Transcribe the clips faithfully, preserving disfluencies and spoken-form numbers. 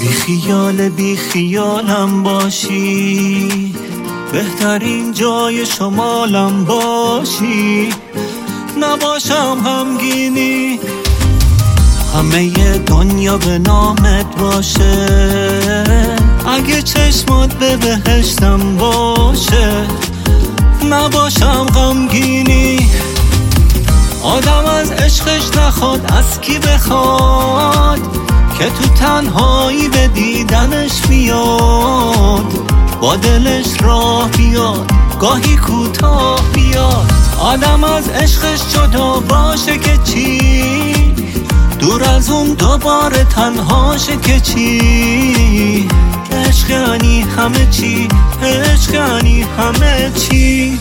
بی خیال بی خیالم باشی، بهترین جای شمالم باشی، نباشم غمگینی، همه دنیا به نامت باشه، اگه چشمات به بهشتم باشه، نباشم غمگینی. آدم از عشقش نخواد از کی بخواد، که تو تنهایی به دیدنش بیاد، با دلش راه بیاد، گاهی کوتاه بیاد. آدم از عشقش جدا باشه که چی، دور از اون دوباره تنهاشه که چی. عشق یعنی همه چی، عشق یعنی همه چی.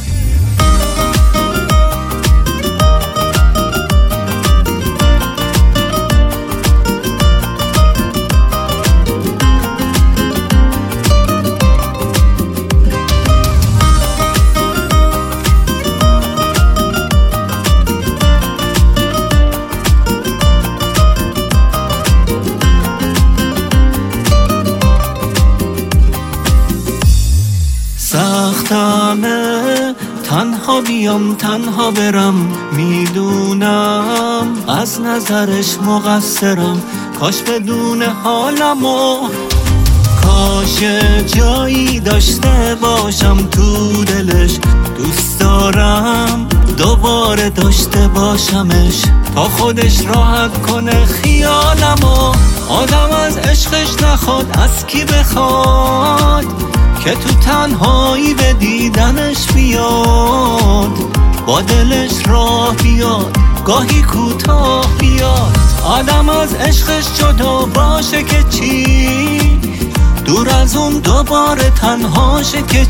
سختمه تنها بیام تنها برم، میدونم از نظرش مقصرم، کاش بدون حالمو، کاش جایی داشته باشم تو دلش، دوست دارم دوباره داشته باشمش، تا خودش راحت کنه خیالمو. آدم از عشقش نخواد از کی بخواد، که تو تنهایی به دیدنش بیاد، با دلش راه بیاد، گاهی کوتاه بیاد. آدم از عشقش جدا باشه که چی، دور از اون دوباره تنهاشه که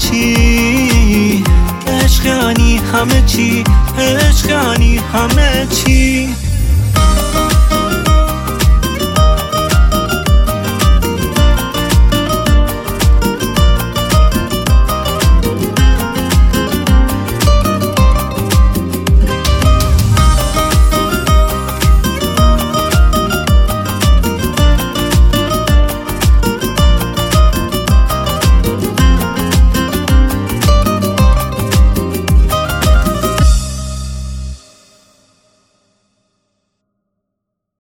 چی. عشق یعنی همه چی، عشق یعنی همه چی.